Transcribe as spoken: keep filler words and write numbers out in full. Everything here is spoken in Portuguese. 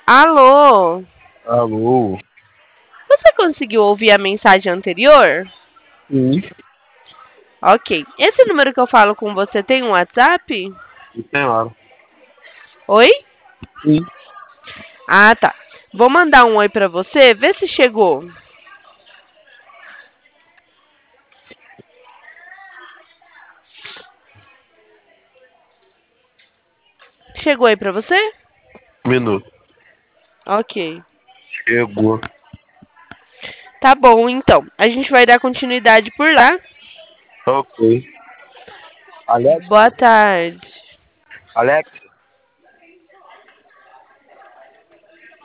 Alô? Alô? Você conseguiu ouvir a mensagem anterior? Sim. Ok. Esse número que eu falo com você tem um WhatsApp? Claro. Oi? Sim. Ah, tá. Vou mandar um oi pra você, vê se chegou. Chegou aí pra você? Um minuto. Ok. Chegou. Tá bom, então. A gente vai dar continuidade por lá. Ok. Alex? Boa tarde. Alex?